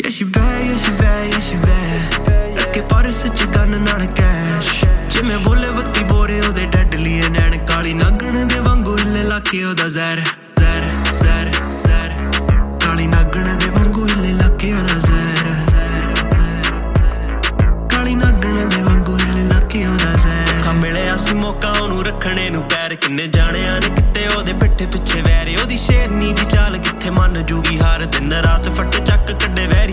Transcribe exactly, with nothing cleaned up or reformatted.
Yeah, she bad, yeah, she bad, yeah, she bad ਰੱਖੇ purse ਚ gun ਨਾਲ cash ਜਿਵੇਂ ਬੋਲੇ ਬੱਤੀ ਬੋਰੇ ਉਹਦੇ ਡੈਡਲੀ ਐ ਨੈਣ ਕਾਲੀ ਨਾਗਣ ਦੇ ਵਾਂਗੂ ਹਿੱਲੇ ਲਾਕੇ ਉਹਦਾ ਜ਼ਹਿਰ ਜ਼ਹਿਰ ਜ਼ਹਿਰ ਜ਼ਹਿਰ ਕਾਲੀ ਨਾਗਣ ਦੇ ਵਾਂਗੂ ਹਿੱਲੇ ਲਾਕੇ ਉਹਦਾ ਜ਼ਹਿਰ ਕਾਲੀ ਨਾਗਣ ਦੇ ਵਾਂਗੂ ਹਿੱਲੇ ਲਾਕੇ ਉਹਦਾ ਜ਼ਹਿਰ ਖਾ ਮਿਲਿਆ ਸੀ ਮੌਕਾ ਉਹਨੂੰ ਰੱਖਣੇ ਨੂੰ ਪੈਰ ਕਿੰਨੇ ਜਾਣਿਆਂ ਨੇ ਕਿਤੇ ਉਹਦੇ ਪਿੱਠੇ ਪਿੱਛੇ ਵੈਰੇ ਉਹਦੀ ਸ਼ੇਰਨੀ ਦੀ ਚਾਲ ਕਿੱਥੇ ਮੰਨ ਜੂਗੀ ਹਾਰ ਦਿਨ ਰਾਤ ਫੱਟੇ ਚੱਕ ਕੱਢੇ ਵੈਰੀ